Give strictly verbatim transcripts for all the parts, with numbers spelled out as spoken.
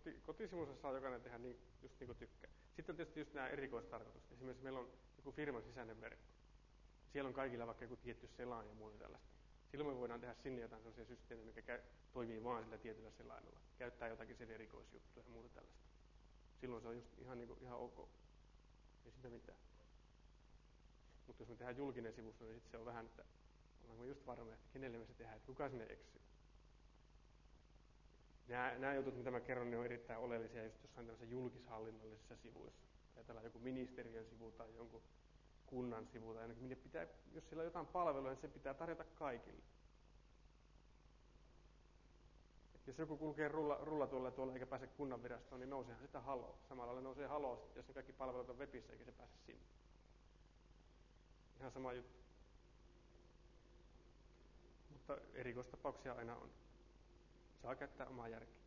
koti, kotisivussa saa jokainen tehdä niin, just niin kuin tykkää. Sitten on tietysti just nämä erikoistarkoitukset. Esimerkiksi meillä on joku firman sisäinen verkko. Siellä on kaikilla vaikka joku tietty selain ja muuta tällaista. Silloin me voidaan tehdä sinne jotain sellaisia systeemejä, mikä käy, toimii vain sillä tietyllä selaimella. Käyttää jotakin sen erikoisjuttuja ja muuta tällaista. Silloin se on just ihan, niin kuin, ihan ok. Ei sitä mitään. Mutta jos me tehdään julkinen sivusto, niin sitten se on vähän, että ollaanko me just varma, että kenelle me se tehdään, että kuka sinne eksyy. Nämä, nämä jutut, mitä mä kerron, ne on erittäin oleellisia just jossain tämmöisissä julkishallinnollisissa sivuissa. Ajatellaan joku ministeriön sivu tai jonkun kunnan sivu tai ainakin, pitää, jos siellä on jotain palvelua, niin se pitää tarjota kaikille. Et jos joku kulkee rulla, rullatuolla tuolla eikä pääse kunnan virastoon, niin nouseehan sitä haloo. Samalla lailla nousee haloo, jos ne kaikki palvelut on webissä eikä se pääse sinne. Ihan sama juttu. Mutta erikoistapauksia aina on. Saa käyttää omaa järkeä.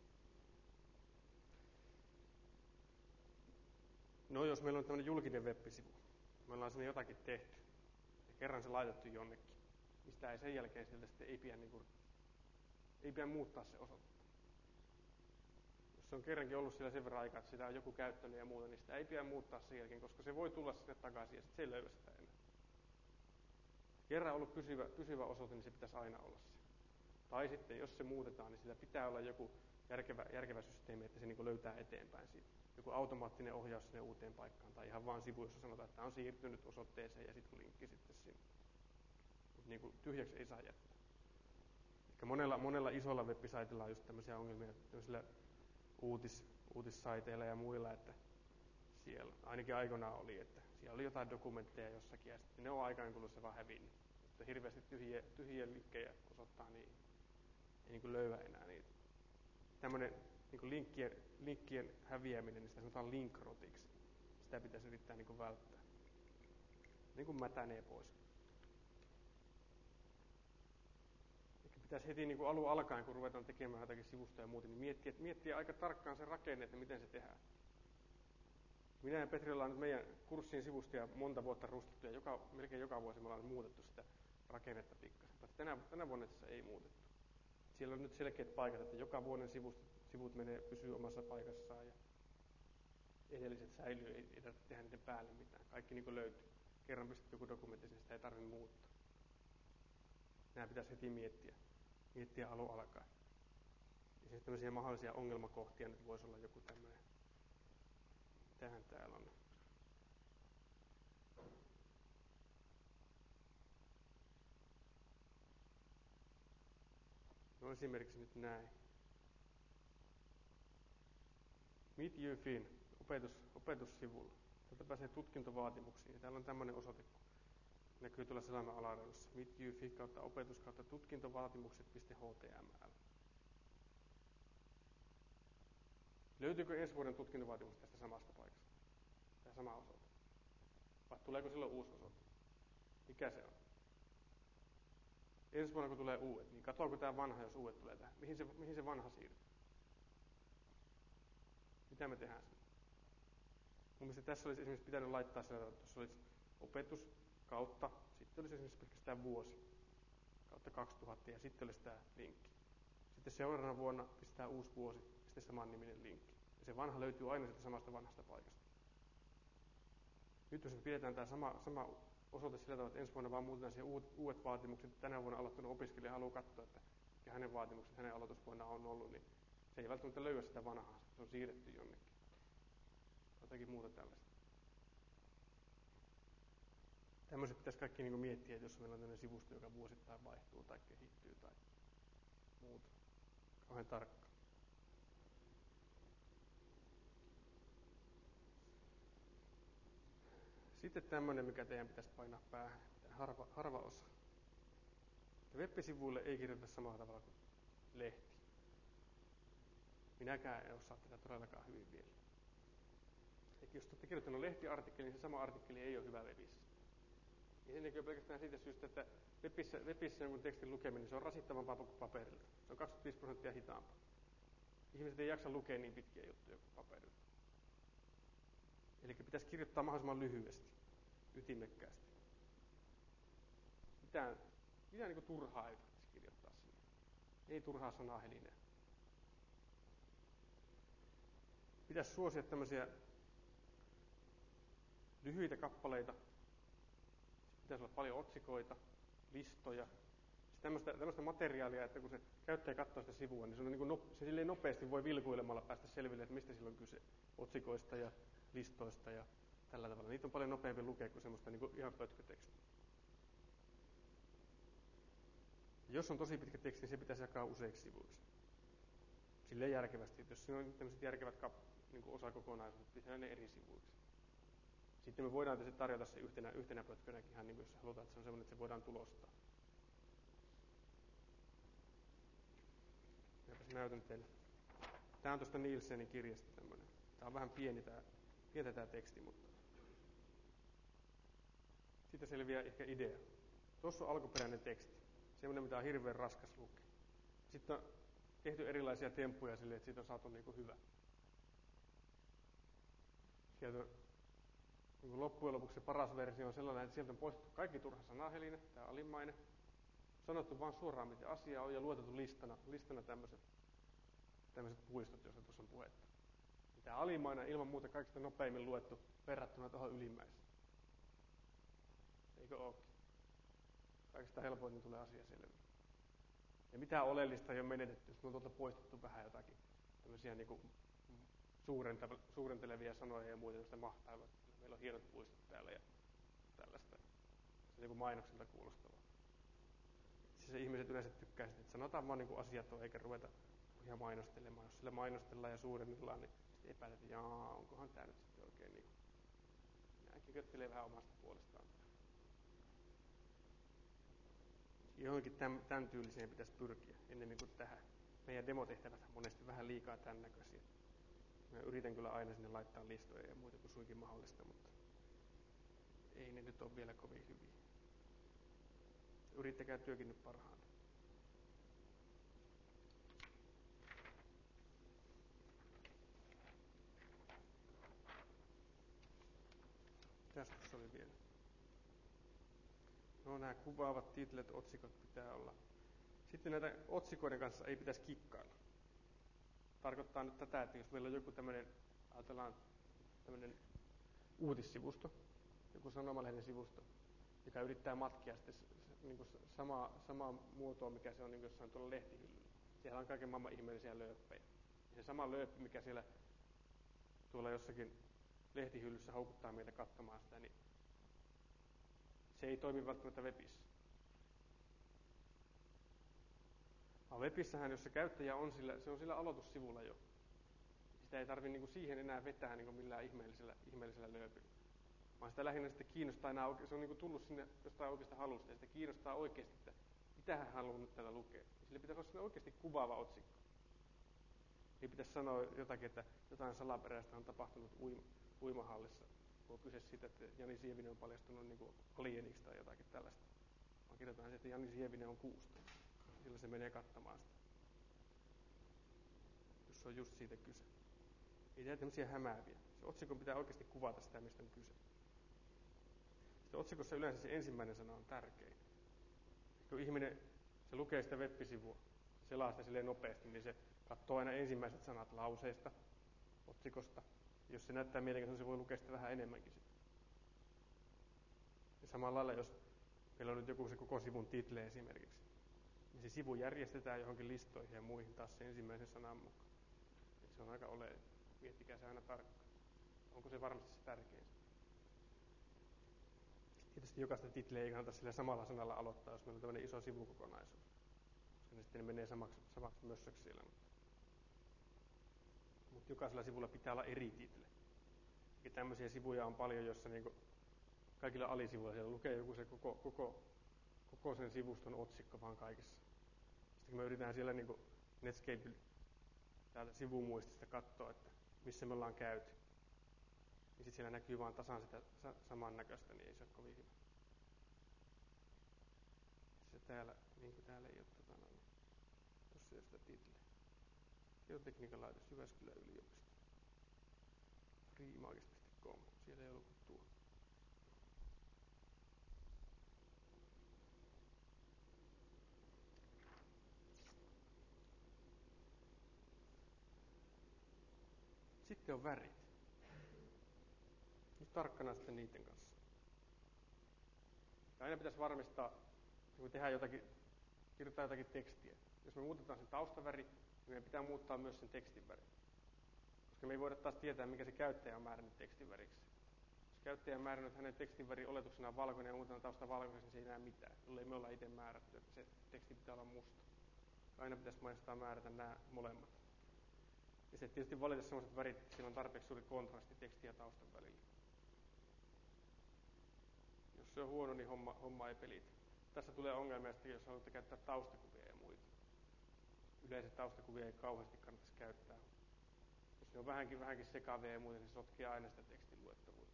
No jos meillä on tämmöinen julkinen web-sivu, me ollaan sinne jotakin tehty, ja kerran se laitettu jonnekin, niin sitä ei sen jälkeen sieltä sitten ei pidä, niin kuin, ei pidä muuttaa se osoitetta. Jos se on kerrankin ollut siellä sen verran aikaa, että sitä on joku käyttänyt ja muuta, niin sitä ei pidä muuttaa sen jälkeen, koska se voi tulla sinne takaisin ja sitten se ei löyä sitä enää. Kerran ollut pysyvä, pysyvä osoite, niin se pitäisi aina olla se. Tai sitten, jos se muutetaan, niin sillä pitää olla joku järkevä, järkevä systeemi, että se niin kuin löytää eteenpäin siitä. Joku automaattinen ohjaus sinne uuteen paikkaan. Tai ihan vaan sivu, jossa sanotaan, että tämä on siirtynyt osoitteeseen ja sitten linkki sitten sinne. Mutta niin kuin tyhjäksi ei saa jättää. Eli monella, monella isolla web-saitilla on just tämmöisiä ongelmia, tämmöisillä uutis, uutissaiteilla ja muilla, että siellä ainakin aikoinaan oli, että siellä oli jotain dokumentteja jossakin ja sitten ne on aikaan kulussa vaan hävinnyt. Että hirveästi tyhjiä, tyhjiä linkkejä osoittaa, niin ei niin kuin löyä enää niitä. Tämmöinen niin kuin linkkien, linkkien häviäminen, niin sitä sanotaan linkrotiksi. Sitä pitäisi yrittää niin kuin välttää. Niin kuin mätänee pois. Eli pitäisi heti niin kuin alun alkaen, kun ruvetaan tekemään jotakin sivustoja ja muuta, niin miettiä, miettiä aika tarkkaan se rakenne, että miten se tehdään. Minä ja Petri ollaan nyt meidän kurssin sivustoja monta vuotta rustittu ja joka, melkein joka vuosi me ollaan muutettu sitä rakennetta pikkasen. Tänä, tänä vuonna se ei muutettu. Siellä on nyt selkeät paikat, että joka vuoden sivut, sivut menee, pysyy omassa paikassaan ja edelliset säilyy, ei, ei tarvitse tehdä niiden päälle mitään. Kaikki niin kuin löytyy. Kerran pistetty joku dokumentti, niin sitä ei tarvitse muuttaa. Nämä pitäisi heti miettiä. Miettiä alun alkaen. Ja sitten tämmöisiä mahdollisia ongelmakohtia nyt voisi olla joku tämmöinen. Tähän täällä on. No esimerkiksi nyt näin. Meet you Fin, opetus, opetussivulla. Täältä pääsee tutkintovaatimuksiin. Ja täällä on tämmöinen osoite, kun näkyy tuolla selaimen alareudussa. Meet you Fin kautta opetus kautta tutkintovaatimukset.html. Löytyykö ensi vuoden tutkintovaatimukset tästä samasta paikasta? Tämä sama osoite. Vai tuleeko silloin uusi osoite? Mikä se on? Ensi vuonna kun tulee uudet, niin katoako tämä vanha, jos uudet tulee tähän? Mihin se, mihin se vanha siirtyy? Mitä me tehdään sen? Mun mielestä tässä olisi esimerkiksi pitänyt laittaa sillä, että tuossa olisi opetus kautta, sitten olisi esimerkiksi pelkästään vuosi kautta kaksituhatta ja sitten olisi tämä linkki. Sitten seuraavana vuonna pistää uusi vuosi ja sitten saman niminen linkki. Ja se vanha löytyy aina sieltä samasta vanhasta paikasta. Nyt jos me pidetään tämä sama, sama osoite sillä tavalla, että ensi vuonna vaan muutetaan siihen uudet vaatimukset, tänä vuonna aloittanut opiskelija haluaa katsoa, että mikä hänen vaatimukset hänen aloitusvuonna on ollut, niin se ei välttämättä löyä sitä vanhaa, se on siirretty jonnekin. Jotakin muuta tällaista. Tämmöiset pitäisi kaikki niin kuin miettiä, että jos meillä on tämmöinen sivusto, joka vuosittain vaihtuu tai kehittyy tai muuta. Kauhean tarkka. Sitten tämmöinen, mikä teidän pitäisi painaa päähän, harva, harva osa. Web-sivuille ei kirjoita samalla tavalla kuin lehti. Minäkään en osaa tätä todellakaan hyvin vielä. Eikä jos olette kirjoittanut lehtiartikkeli, niin se sama artikkeli ei ole hyvä webissä. Ja se näkyy pelkästään siitä syystä, että webissä, webissä kun tekstin lukeminen, se on rasittavampaa kuin paperilla. Se on kaksikymmentäviisi prosenttia hitaampaa. Ihmiset ei jaksa lukea niin pitkiä juttuja kuin paperilla. Eli pitäisi kirjoittaa mahdollisimman lyhyesti, ytimekkäästi. Mitään, mitään niin kuin turhaa ei tarvitse kirjoittaa sinne. Ei turhaa sanaa helinää. Pitäisi suosia tämmöisiä lyhyitä kappaleita. Pitäisi olla paljon otsikoita, listoja. Tämmöistä, tämmöistä materiaalia, että kun se käyttäjä katsoo sitä sivua, niin se, on niin kuin no, se silleen nopeasti voi vilkuilemalla päästä selville, että mistä silloin on kyse. Otsikoista ja listoista ja tällä tavalla. Niitä on paljon nopeampi lukea kuin semmoista niin kuin ihan pötkötekstiä. Jos on tosi pitkä teksti, niin se pitäisi jakaa useiksi sivuiksi. Silleen järkevästi. Jos siinä on tämmöiset järkevät kap, niin kuin osakokonaisuudet, pitää ne eri sivuiksi. Sitten me voidaan tietysti tarjota se yhtenä, yhtenä pötkönäkin, ihan niin kuin jos halutaan, että se on semmoinen, että se voidaan tulostaa. Minäpäs näytän teille. Tämä on tuosta Nielsenin kirjasta tämmöinen. Tämä on vähän pieni tämä, pientä tämä teksti, mutta siitä selviää ehkä idea. Tuossa on alkuperäinen teksti. Semmoinen, mitä on hirveän raskas lukea. Sitten on tehty erilaisia temppuja silleen, että siitä on saatu niin kuin hyvä. Sieltä on, niin kuin loppujen lopuksi se paras versio on sellainen, että sieltä on poistettu kaikki turha sanaheline, tämä alimmainen. Sanottu vaan suoraan, mitä asia on, ja luotettu listana, listana tämmöiset, tämmöiset puistot, joissa tuossa on puhetta. Tämä alimmainen ilman muuta kaikista nopeimmin luettu verrattuna tuohon ylimmäiseen. Eikö ookin? Kaikista helpoiten tulee asia selville. Ja mitään oleellista ei ole menetetty, jos me on tuolta poistettu vähän jotakin tämmöisiä niin kuin suurentelevia sanoja ja muuta, joista mahtailua. Meillä on hienot puistot täällä ja tällaista. Se on niin kuin mainoksilta kuulostavaa. Siis ihmiset yleensä tykkää sitä, että sanotaan vaan niin kuin asiat on, eikä ruveta ihan mainostelemaan. Jos sillä mainostellaan ja suurennellaan, niin sitten epäilet, että jaa, onkohan tämä nyt sitten oikein niin kuin. Nämäkin köttelee vähän omasta puolestaan. Johonkin tämän, tämän tyyliseen pitäisi pyrkiä ennemmin kuin tähän. Meidän demotehtävät on monesti vähän liikaa tämän näköisiä. Mä yritän kyllä aina sinne laittaa listoja ja muuta kuin suinkin mahdollista, mutta ei ne nyt ole vielä kovin hyviä. Yrittäkää työkin nyt parhaanne. Mitäs tuossa oli vielä? No nämä kuvaavat titlet, otsikot pitää olla. Sitten näitä otsikoiden kanssa ei pitäisi kikkailla. Tarkoittaa nyt tätä, että jos meillä on joku tämmöinen, ajatellaan tämmöinen uutissivusto, joku sanomalehden sivusto, joka yrittää matkia sitten niin kuin samaa, samaa muotoa, mikä se on niin jossain tuolla lehtihyllyllä. Siellä on kaiken maailman ihmeellisiä lööppejä. Ja se sama lööppi, mikä siellä tuolla jossakin lehtihyllyssä houkuttaa meitä katsomaan sitä, niin se ei toimi välttämättä webissä. Vaan webissähän, jos se käyttäjä on sillä, se on sillä aloitussivulla jo. Sitä ei tarvitse niin kuin siihen enää vetää niin kuin millään ihmeellisellä, ihmeellisellä lööpillä. Vaan sitä lähinnä sitten kiinnostaa enää, se on niin kuin tullut sinne jostain oikeasta halusta, ja sitä kiinnostaa oikeasti, että mitä hän haluaa nyt täällä lukea. Ja sille pitäisi olla oikeasti kuvaava otsikko. Ei pitäisi sanoa jotakin, että jotain salaperäistä on tapahtunut uima, uimahallissa, kun on kyse siitä, että Jani Sievinen on paljastunut niin kuin alieniksi tai jotakin tällaista. Vaan kirjoitetaan se, että Jani Sievinen on kuusta. Sillä se menee katsomaan sitä. Jos on just siitä kyse. Ei tehdä tämmöisiä hämääviä. Se otsikon pitää oikeasti kuvata sitä, mistä on kyse. Sitten otsikossa yleensä se ensimmäinen sana on tärkein. Kun ihminen se lukee sitä web-sivua, se selaa sitä silleen nopeasti, niin se katsoo aina ensimmäiset sanat lauseesta, otsikosta. Jos se näyttää mielenkiintoista, se voi lukea sitä vähän enemmänkin sitten. Ja samalla lailla, jos meillä on nyt joku se koko sivun title esimerkiksi, niin se sivu järjestetään johonkin listoihin ja muihin taas se ensimmäisen sanan mukaan. Et se on aika oleellinen. Miettikää se aina tarkkaan. Onko se varmasti se tärkein? Tietysti jokaista titleä ei kannata sillä samalla sanalla aloittaa, jos meillä on tämmöinen iso sivukokonaisuus. Koska ne sitten menee samaksi, samaksi mössöksi siellä. Mutta, mutta jokaisella sivulla pitää olla eri title. Ja tämmöisiä sivuja on paljon, joissa niinku kaikilla alisivuilla siellä lukee joku se koko, koko, koko sen sivuston otsikko vaan kaikissa. Sitten kun me yritetään siellä niinku Netscape täältä sivumuistista katsoa, että missä me ollaan käyty, niin sitten siellä näkyy vaan tasan sitä samannäköistä, niin ei se ole kovin hyvä. Se täällä, niin kuin täällä ei ole tota, no, niin tuossa ei ole sitä titleä. Tietotekniikan laitos Jyväskylän yliopisto. freeimagis piste com. Siellä ei ollut kuin tuo. sitten on värit. Nyt tarkkana sitten niiden kanssa. Ja aina pitäisi varmistaa, kun tehdään jotakin, kirjoittaa jotakin tekstiä. Jos me muutetaan sen taustaväri, niin meidän pitää muuttaa myös sen tekstin väri. Koska me ei voida taas tietää, mikä se käyttäjä on määrännyt tekstin väriksi. Jos käyttäjä on määrännyt hänen tekstin väri oletuksena valkoinen ja muutetaan tausta valkoiseksi, niin se ei näe mitään, jollei me olla itse määrätty, että se teksti pitää olla musta. Aina pitäisi maistaa määrätä nämä molemmat. Ja se tietysti valita sellaiset värit, että siinä on tarpeeksi suuri kontrasti tekstin ja taustan välillä. Jos se on huono, niin homma, homma ei pelitä. Tässä tulee ongelmia sitten, jos haluatte käyttää taustakuvia ja muita. Yleensä taustakuvia ei kauheasti kannattaisi käyttää. Jos ne on vähänkin, vähänkin sekavia ja muuta, niin se sotkee aina sitä tekstin luettavuutta.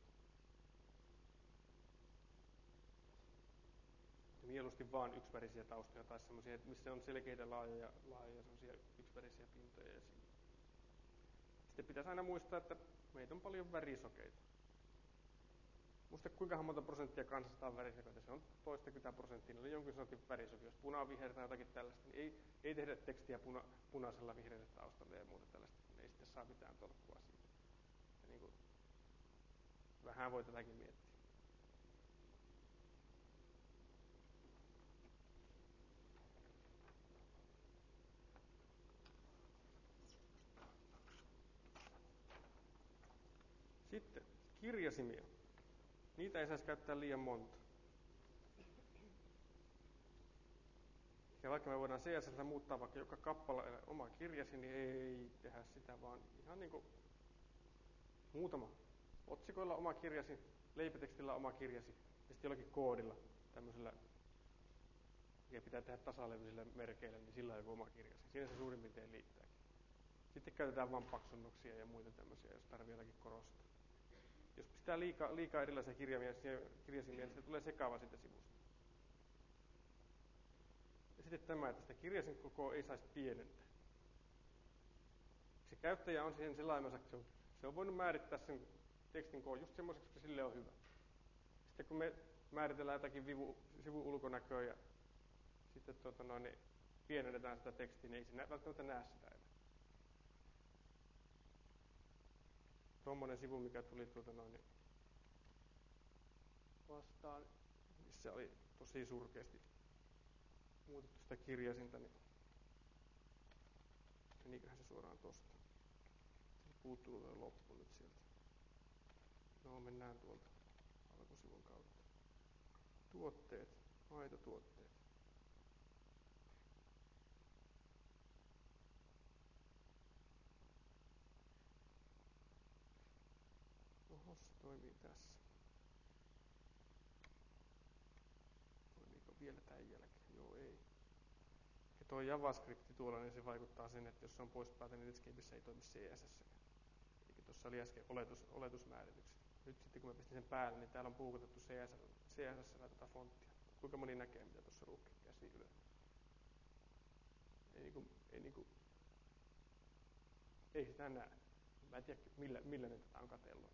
Ja mieluusti vaan yksivärisiä taustoja tai semmoisia, missä on selkeitä laajoja, laajoja semmoisia yksivärisiä pintoja esiin. Sitten pitäisi aina muistaa, että meitä on paljon värisokeita. Muista kuinka monta prosenttia kansasta on värisokeita. Se on toistakymmentä prosenttia, eli jonkin sortin värisoke. Jos puna vihreä tai jotakin tällaista, niin ei, ei tehdä tekstiä puna, punaisella vihreällä taustalla ja muuta tällaista. Ei sitten saa mitään tolkkua siitä. Ja niin kuin, vähän voi tätäkin miettiä. Sitten kirjasimia. Niitä ei saisi käyttää liian monta. Ja vaikka me voidaan C S S:llä muuttaa vaikka joka kappaleelle oma kirjasi, niin ei tehdä sitä, vaan ihan niin kuin muutama. Otsikoilla oma kirjasi, leipätekstillä oma kirjasi, ja sitten jollakin koodilla, tämmöisellä, mikä pitää tehdä tasalevyisillä merkeillä, niin sillä on joku oma kirjasi. Siinä se suurin piirtein liittääkin. Sitten käytetään vain paksunnoksia ja muita tämmöisiä, jos tarvitsee jotakin korostaa. Jos pistää liikaa, liikaa erilaisia kirjasimia, niin se tulee sekava siitä sivusta. Ja sitten tämä, että sitä kirjasin kokoa ei saisi pienentää. Se käyttäjä on siihen sellainen, että se on, se on voinut määrittää sen tekstin koon just semmoiseksi, että sille on hyvä. Sitten kun me määritellään jotakin vivu, sivun ulkonäköä ja sitten tuota noin, niin pienennetään sitä tekstiä, niin ei se välttämättä näe sitä enää. Tuommoinen sivu, mikä tuli tuota noin, niin vastaan, missä oli tosi surkeasti muutettu sitä kirjasinta, niin meniköhän se suoraan tosta. Puuttuu tuo loppu nyt sieltä. No, mennään tuolta alkusivun kautta. Tuotteet, maitotuotteet. Oho, se toimii tässä. Toimiiko vielä tämän jälkeen? Joo, ei. Ja tuo JavaScript tuolla, niin se vaikuttaa sen, että jos se on pois päältä, niin Netscapeissa ei toimi C S S. Eli tuossa oli äsken oletus, oletusmääritykset. Nyt sitten kun mä pistin sen päälle, niin täällä on puukotettu C S S tätä fonttia. Kuinka moni näkee, mitä tuossa lukee käsi ylös? Ei, niinku, ei, niinku, ei sitä näe. Mä en tiedä, millä, millä ne tätä on katsellut.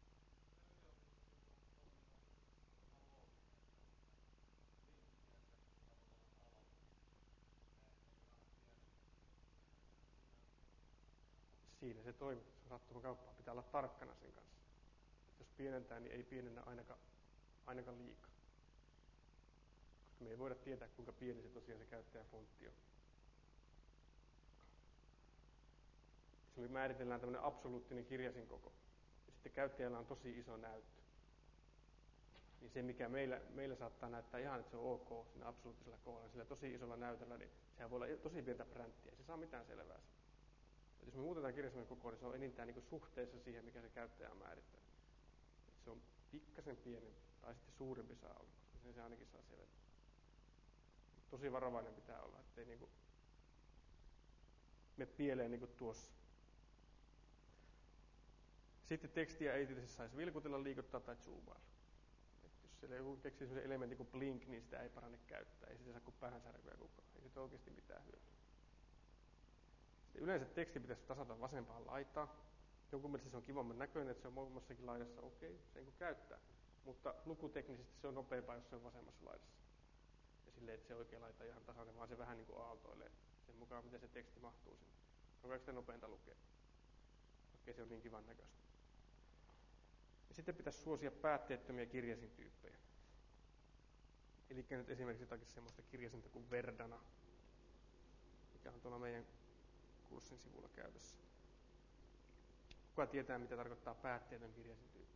Siinä se toimii. Se on sattumakauppaa. Pitää olla tarkkana sen kanssa. Et jos pienentää, niin ei pienennä ainakaan, ainakaan liikaa. Koska me ei voida tietää, kuinka pieni se tosiaan se käyttäjäfontti on. Jos me määritellään tämmöinen absoluuttinen kirjasin koko, ja sitten käyttäjällä on tosi iso näyttö, niin se, mikä meillä, meillä saattaa näyttää ihan, että se on ok siinä absoluuttisella kohdalla, sillä tosi isolla näytöllä, niin sehän voi olla tosi pientä bränttiä, ei se saa mitään selvää siitä. Jos me muutetaan kirjasimen kokoa, niin se on enintään niin kuin suhteessa siihen, mikä se käyttäjä on määrittänyt. Se on pikkasen pienempi, tai sitten suurempi saa olla, koska sen se ainakin saa selvää. Tosi varovainen pitää olla, ettei niin kuin me pieleen niin kuin tuossa. Sitten tekstiä ei tietysti saisi vilkutella, liikuttaa tai zoomailla. Et jos siellä joku keksii sellaisen elementin kuin blink, niin sitä ei parane käyttää. Ei sitä saa kuin päänsärkyä kukaan. Ei sitä oikeasti mitään hyötyä. Yleensä teksti pitäisi tasata vasempaan laitaan. Jonkun mielestä se on kivamman näköinen, että se on molemmassakin laidassa okei, okay, sen kun käyttää. Mutta lukuteknisesti se on nopeampaa, jos se on vasemmassa laidassa. Ja silleen, että se oikea laita ihan tasainen, vaan se vähän niin kuin aaltoilee sen mukaan, miten se teksti mahtuu sinne. On kaikista nopeinta lukea. Okei, se on niin kivan näköistä. Ja sitten pitäisi suosia päätteettömiä kirjasintyyppejä. Eli nyt esimerkiksi jotakin semmoista kirjasinta kuin Verdana, mikä on tuolla meidän kurssin sivulla käytössä. Kuka tietää, mitä tarkoittaa päätteetön kirjasintyyppi?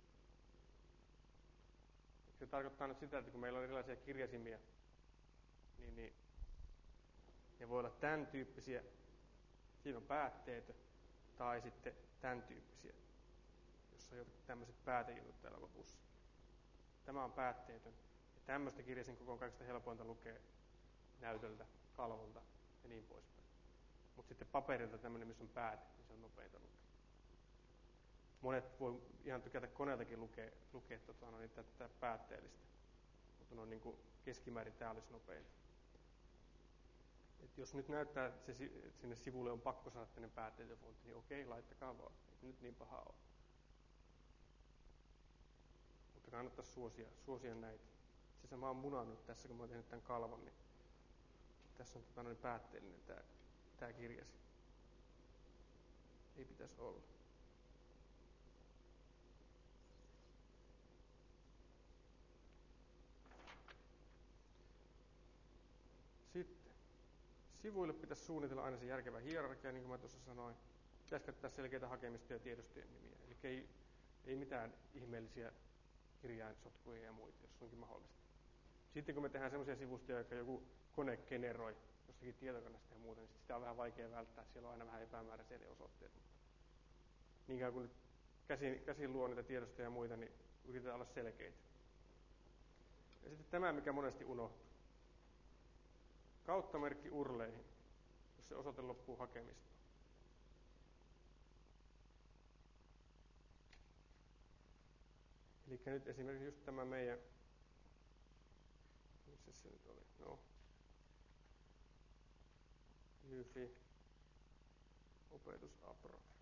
Se tarkoittaa nyt sitä, että kun meillä on erilaisia kirjasimia, niin, niin ne voi olla tämän tyyppisiä, siinä on päätteetö, tai sitten tämän tyyppisiä, jossa on jotkut tämmöiset päätejutut täällä lopussa. Tämä on päätteetön. Ja tämmöistä kirjasin koko on kaikista helpointa lukea näytöltä, kalvolta ja niin poispäin. Mutta sitten paperilta tämmöinen, missä on pääte, niin se on nopeinta lukea. Monet voi ihan tykätä koneeltakin lukea, lukea tota, no, niin tätä päätteellistä, mutta no, niin kuin keskimäärin tämä olisi nopeinta. Et jos nyt näyttää, että, se, että sinne sivulle on pakko saada tämmöinen päätteetön fontti, niin okei, laittakaa vaan. Ei nyt niin paha ole. Mutta kannattaisi suosia, suosia näitä. Se sama on munannut tässä, kun mä oon tehnyt tämän kalvon, niin tässä on tota, noin päätteellinen tämä, tämä kirjasi. Ei pitäisi olla. Sitten. Sivuille pitäisi suunnitella aina se järkevä hierarkia, niin kuin mä tuossa sanoin. Pitäisi käyttää selkeitä hakemista ja tiedostojen nimiä. Eli ei, ei mitään ihmeellisiä kirjainsotkuja ja muita, jos onkin mahdollista. Sitten kun me tehdään sellaisia sivustoja, jotka joku kone generoi jostakin tietokoneesta ja muuta, niin sitä on vähän vaikea välttää. Siellä on aina vähän epämääräisiä ne osoitteet. Mutta niinkään kun nyt käsin, käsin luo niitä tiedostoja ja muita, niin yritetään olla selkeitä. Ja sitten tämä, mikä monesti unohtuu. Kauttamerkki urleihin, jos se osoite loppuu hakemistoon. Eli nyt esimerkiksi just tämä meidän, missä se nyt oli, no, Jyfi, opetusapro.